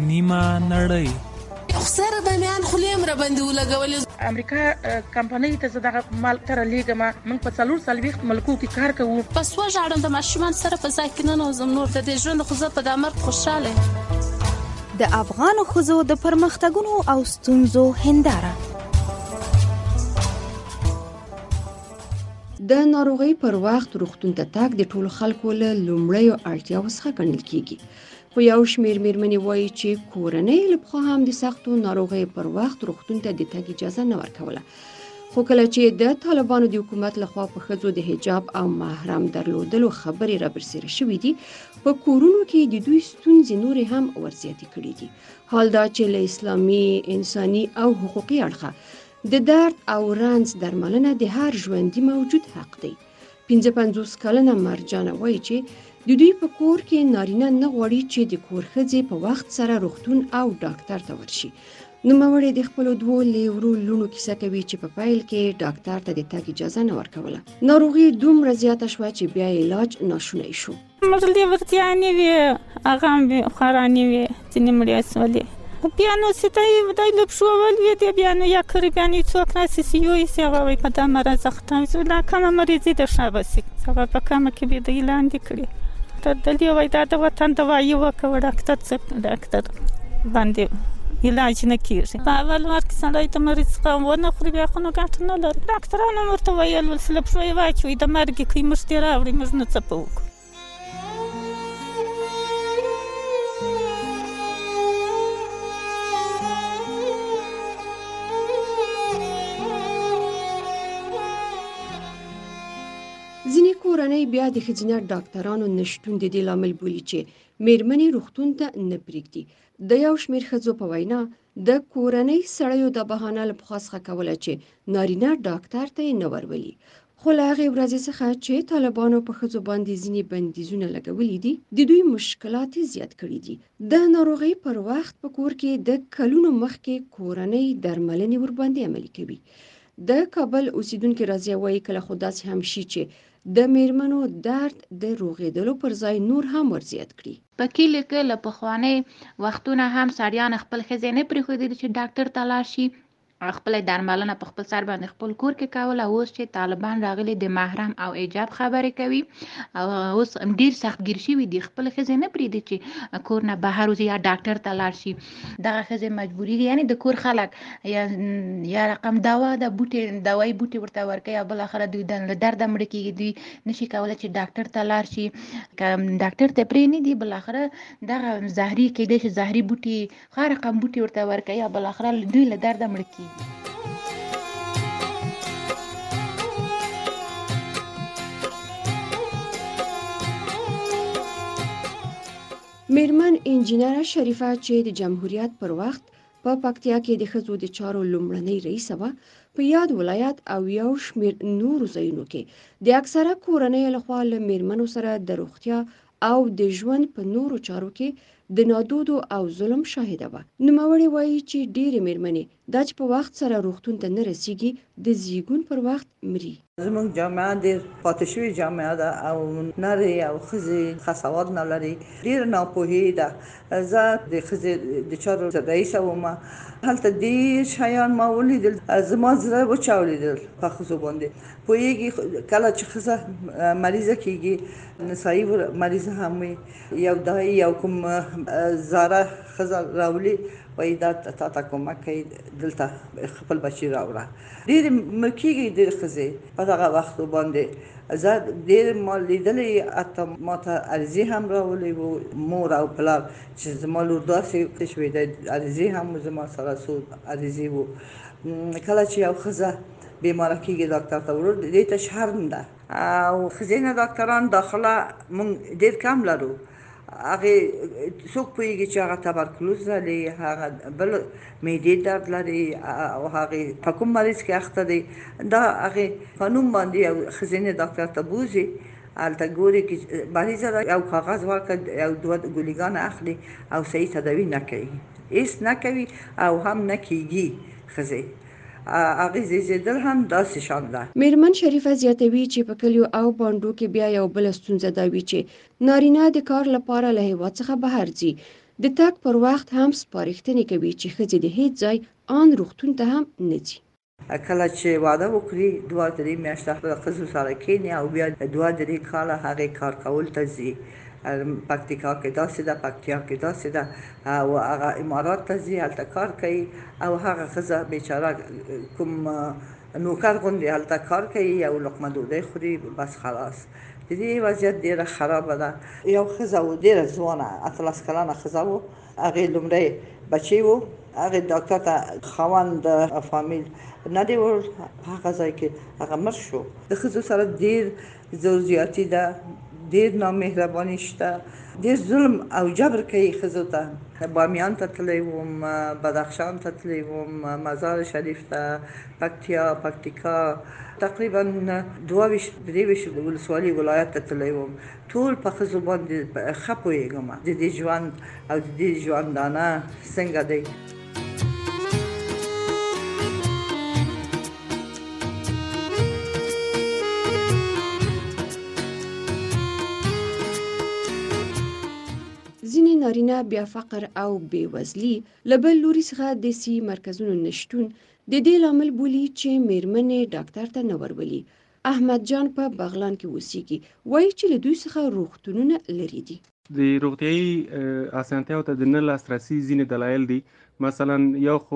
نیمه نړۍ. خسر د میان خلیم را باندې ولګولې. امریکا کمپنۍ ته زه دغه مال تر لیږم. موږ په 440 ملکو کې کار کوو. پس وژاړم د ماشومان سره په ځای کې نه نوزم. نور د دې ژوند خو زه په د مرګ خوشاله. د افغان ښځو د پرمختګونو او ستونزو هنداره. د ناروغۍ پر وخت روغتون ته تګ د ټولو خلکو له لومړیو اړتیاوو څخه ګڼل کیږي. خو یو شمېر مېرمنې وایي چې کورنۍ له پخوا هم د سختو ناروغیو پر وخت روغتون ته د تګ اجازه نه ورکوله. خو کله چې د طالبانو د حکومت لخوا په ښځو د حجاب او محرم درلودلو خبرې رابرسېره شوې دي، په کورونو کې د دوی ستونزې نورې هم ورزیاتې کړي دي. حال دا چې له اسلامي، انساني او حقوقي اړخه د درد او رنځ درملنه د هر ژوندي موجود حق دی. 55 کلنه مرجانه وایي چې د دوی په کور کې نارینه نه غواړي چې د کور ښځې په وخت سره روغتون او ډاکټر ته ورشي. نوموړې د خپلو 2 لیورو لوڼو کیسه کوي چې په پیل کې ډاکټر ته د تګ اجازه نه ورکوله. ناروغي دومره زیاته شوه چې بیا علاج ناشونی شو. موږ لیورتیانې وې، هغه هم خورانې وې، ځینې مړې سولې. بیا نو ستای ودای لب شو ول وی دی بیا نو یا کړی بیا نو څوک ناس سی یو سی هغه وي په دا مرز اخته زولا کوم مریضي د شابسي هغه په کومه کې به د اعلان دکړي تر دلی وای دا د وطن دوايي وکړه ډاکټر څخه ډاکټر باندې علاج نه کیږي. په اول وخت سړی ته مریض قوم ونه خوري بیا خو نه ګټه نه لري. ډاکټرانو ورته ویل ول سلب شوی واچوي د مرګ کې مشتي راوړي موږ نه څه پوک. ځینې کورنۍ بیا د ښځینه ډاکټرانو نشتون د دې لامل بولي چې مېرمنې روغتون ته نه پرېږدي. د یو شمېر ښځو په وینا د کورنۍ سړیو د بهانه له پخوا څخه کوله چې نارینه ډاکټر ته یې نه ورولي. خو له هغې ورځې څخه چې طالبانو په ښځو باندې ځینې بندیزونه لګولي دي، د دوی مشکلات زیات کړي دي. د ناروغۍ پر وخت په کور کې د کلونو مخکې کورنۍ درملنې ورباندې عملي کوي. د کابل اوسیدونکي راضیه وایي کله خو داسې هم شي چې د میرمنو درد د روغېدلو پر ځای نور هم ورزیات کړي. په کلي کې له پخوانۍ وختونه هم سړیان خپل ښځې نه پرېښودې چې ډاکټر ته لاړ شي، خپل درملنه په خپل سر باندې خپل کور کې کوله. اوس چې طالبان راغلي د محرم او حجاب خبرې کوي او اوس ډیر سختګیر شوي دي، خپل ښځې نه پرېږدي چې کور نه بهر وځي یا ډاکټر ته لاړ شي. دغه ښځې مجبوري دي، یعنې د کور خلک یا رقم دوا د دوایي بوټي ورته ورکوي او بالاخره دوی له درده مړه کېږي. دوی نشي کولی چې ډاکټر ته لاړ شي. که ډاکټر ته پرې نه دي، بالاخره دغه زهري کېدای شي زهري بوټي ښه رقم بوټي ورته ورکوي او بالاخره دوی له درده مړه کېږي. میرمن انجینره شریفه چې د جمهوریت پر وخت په پکتیا کې د ښځو د چارو لومړنۍ رئیسه وه، په یاد ولایت او یو شمېر نورو ځایونو کې د اکثره کورنیو لخوا له میرمنو سره د روغتیا او د ژوند په نورو چارو کې د نادودو او ظلم شاهده وه. نوموړې وایي چې ډېرې میرمنې دا چې په وخت سره روغتون ته نه رسیږي د زیږون پر وخت مري. زموږ جامعه ډېر پاتې شوې جامعه ده او نرۍ او ښځې ښه سواد نه لري. ډېره ناپوهي ده. زه د ښځې د چارو رئیسه ومه، هلته ډېر شیان ما ولیدل، زما زړه وچاودېدل په ښځو باندې. پوهېږي کله چې ښځه مریضه کېږي، نسایي مریضه هم وي، یو دای یو کوم زاره ښځه راولي وایي دا تا ته کومک کوي، دلته خپل بچي راوړه. ډېرې مړه کېږي ډېرې ښځې په دغه وختو باندې. زه ډېر ما لیدلې، حتی ما ته عریضې هم راولې وو مور او پلار چې زما لور داسې شوې ده. عریضې هم زما سره څو عریضې وو. کله چې یو ښځه بیماره کېږي ډاکټر ته ورو، دې ته شرم ده. او ښځینه ډاکټران داخله موږ ډېر کم لرو. هغې څوک پوهېږي چې هغه تبرکلوز لري، هغه بل معدې درد لري او هغې په کوم مریض کې اخته دی، دا هغې په نوم باندې یو ښځینه ډاکټر ته بوځي. هلته ګوري چې مریضه ده، یو کاغذ ورکړه، یو دوه ګولیګانې اخلي او صحیح تداوي نه کوي، هېڅ نه کوي او هم نه کېږي. ښځې هغې زیږېدل هم داسې شان ده. میرمن شریفه زیاتوي چې په کلیو او بانډو کې بیا یو بله ستونزه دا وي چې نارینه د کار لپاره له هېواد څخه بهر ځي. د تګ پر وخت هم سپارښتنې کوي چې ښځې د هیڅ ځای ان روغتون ته هم نه ځي. کله چې واده وکړي 2-3 میاشتې خپل ښځو سره کېني او بیا 2-3 کاله هغې کار کول ته ځي. پکتیکا کې داسې ده، پکتیا کې داسې ده او هغه امارات ته ځي، هلته کار کوي او هغه ښځه بیچاره کوم نوکر غوندې هلته کار کوي، یو لقمه ډوډۍ خوري، بس خلاص. د دې وضعیت ډېره خرابه ده. یو ښځه و ډېره ځوانه 18 کلنه ښځه و، هغې لومړی بچی و، هغې ډاکټر ته خاوند فامیل نه دی وړ، هغه ځای کې هغه مړ شو. د ښځو سره ډېر زور زیاتي ده، ډېر نامهرباني شته، ډېر ظلم او جبر کوي ښځو ته. بامیان ته تللی وم، بدخشان ته تللی وم، مزار شریف ته، پکتیکا، تقریبا 22 ولسوالي ولایت ته تللی وم. ټول په ښځو باندې ښه پوهېږم د دې ژوند او د دې ژوندانه څنګه دی. ځینې نارینه بیا فقر او بېوزلي له بل لوري څخه د سي مرکزونو نشتون د دې لامل بولي چې میرمنې ډاکټر ته نه ورولي. احمد جان په بغلان کې اوسېږي، وایي چې له دوی څخه روغتونونه لرې دي. د روغتیایي اسانتیاو ته د نه لاسرسي ځینې دلایل دي. مثلا یو خو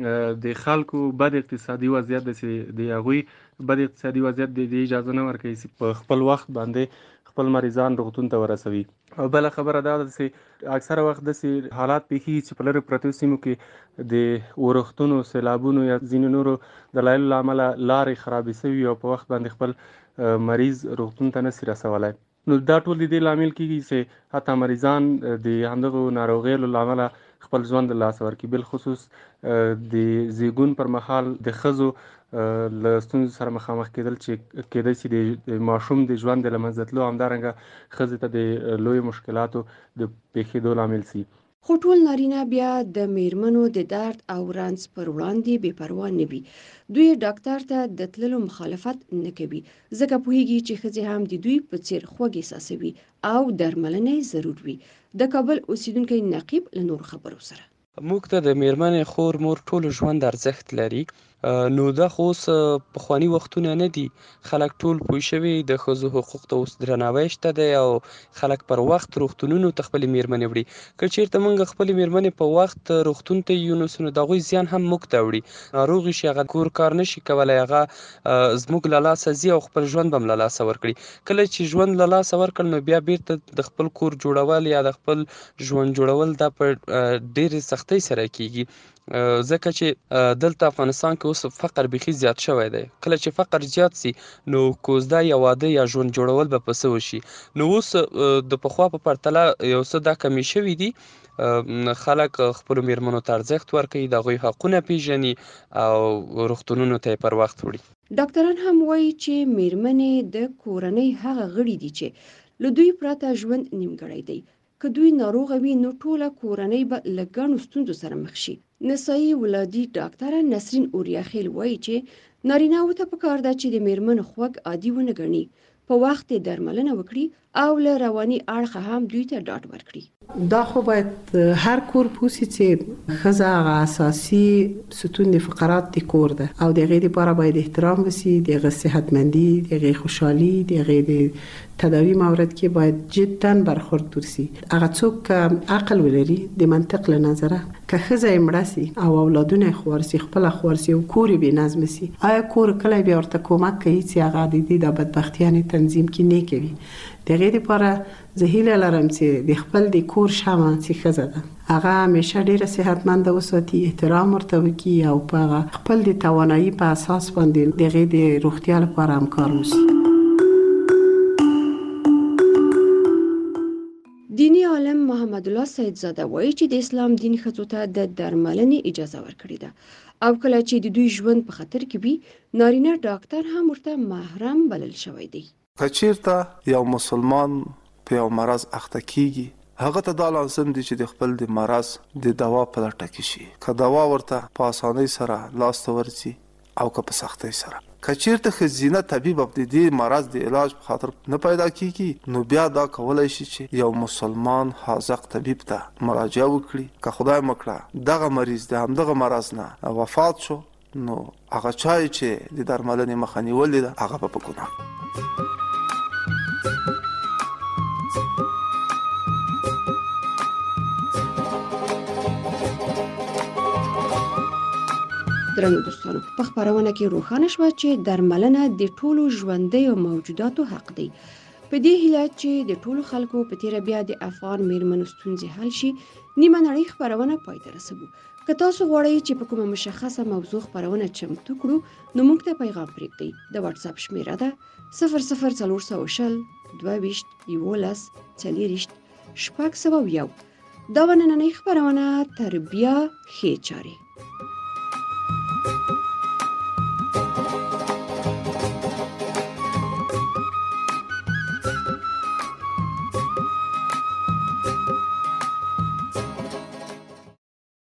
د خلکو بد اقتصادي وضعیت د هغوی بد اقتصادي وضعیت د اجازه نه ورکوي چې په خپل وخت باندې خپل مریضان روغتون ته ورسوي. او بله خبره دا ده چې اکثره وخت داسې حالات پیښیږي چې په لرې پرتو سیمو کې د ورښتونو، سیلابونو یا ځینې نورو دلایلو له امله لارې خرابې شوي او په وخت باندې خپل مریض روغتون ته نشي رسولی. نو دا ټول د دې لامل کېږي چې حتی مریضان د همدغو ناروغیو له امله خپل ژوند له لاسه ورکړي. بالخصوص د زیږون پر مهال د ښځو له ستونزو سره مخامخ کېدل چې کېدای شي د ماشوم د ژوند د له منځه تلو، همدارنګه ښځې ته د لویو مشکلاتو د پیښېدو لامل شي. خو ټول نارینه بیا د میرمنو د درد او رنځ پر وړاندې بې پروا نه وي. دوی ډاکټر ته د تللو مخالفت نه کوي، ځکه پوهیږي چې ښځې هم د دوی په څیر خوږ احساسوي او درملنه ضرور وي. د کابل اوسیدونکی نقیب له نور خبرو سره: موږ ته د میرمنې خور مور ټول ژوند ارزښت لري. نو دا خو اوس پخواني وختونه نه دي، خلک ټول پوه شوي د ښځو حقوق ته اوس درناوی شته دی او خلک پر وخت روغتونونو ته خپلې میرمنې وړي. که چېرته موږ خپلې میرمنې په وخت روغتون ته یونسو نو د هغوی زیان هم موږ ته وړي. ناروغې شي، هغه کور کار نشي کولی، هغه زموږ له لاسه ځي او خپل ژوند به هم له لاسه ورکړي. کله چې ژوند له لاسه ورکړل نو بیا بیرته د خپل کور جوړول یا د خپل ژوند جوړول دا په ډېرې سختۍ سره کېږي، ځکه چې دلته افغانستان کې اوس فقر بیخي زیات شوی دی. کله چې فقر زیات سي نو کوزده یا واده یا ژوند جوړول به په څه وشي. نو اوس د پخوا په پرتله یو څه دا کمی شوي دي. خلک خپلو میرمنو ته ارزښت ورکوي، د هغوی حقونه پیژني او روغتونونو ته یې پر وخت وړي. ډاکټران هم وایي چې میرمنې د کورنۍ هغه غړي دي چې له دوی پرته ژوند نیمګړی دی. که دوی ناروغه وي نو ټوله کورنۍ به له ګڼو ستونزو سره مخ شي. نسایي ولادي ډاکټره نسرین اوریاخیل وایي چې نارینه‌وو ته پکار ده چې د میرمنو خوږ عادي ونه ګڼي، په وخت یې درملنه وکړي او له رواني اړخه هم دوی ته ډاډ ورکړي. دا خو باید هر کور پوسی چې ښځه هغه اساسي ستون د فقرات د کور ده او د هغې لپاره باید احترام وسي، د هغې صحتمندي، د هغې خوشحالي، د هغې د تداوی مورد کې باید جدا برخورد وسي. هغه څوک عقل ولري د منطق له نظره که ښځه یې مړه سي او اولادونه یې خوار سي، خپله خوار سي او کور یې بېنظمه سي، آیا کور کلی بیا ورته کومک کوي چې هغه د دې د بدبختیانې تنظیم کې نه کوي؟ د هغې لپاره زه هیله لرم چې د خپل د کور شمع چې ښځه ده هغه همیشه ډېره صحتمنده وساتي، احترام ورته وکړي او په خپل د توانایي په اساس باندې د هغې د روغتیا لپاره همکار وسي. دینی عالم محمد الله سیدزاده وایي چې د اسلام دین ښځو ته د درملنې اجازه ورکړې ده او کله چې د دوی ژوند په خطر کې وي نارینه ډاکټر هم ورته محرم بلل شوی دی. که چیرته یو مسلمان په یو مرض اخته کیږي هغه ته دا لازم دي چې د خپل د مرض د دوا په لټه کې شي. که دوا ورته په اسانۍ سره لاس ته ورځي او که په سختۍ سره. کچیرته ښځینه طبیب د دې مرض د علاج په خاطر نه پیدا کیږي نو بیا دا کولای شي چې یو مسلمان حاذق طبیب ته مراجعه وکړي که خدای مکړه دغه مریض د همدغه مرض نه وفات شو نو هغه چا چې د درملنې مخه نیولې ده هغه به په ګناه درنو دوستانو په خبرونه کې روښانه شوه چې درملنه د ټولو ژوندیو موجوداتو حق دی. په دې هیله چې د ټولو خلکو په تیره بیا د افغان میرمنو ستونزې حل شي نیمه نړۍ خبرونه پای ته رسوو. که تاسو غواړئ چې په کومه مشخصه موضوع خبرونه چمتو کړو نو موږ ته پیغام پرېږدئ. د واتس اپ شمیره ده 00420 22 11 40 601. دا نننۍ خبرونه تر بیا ښې چارې.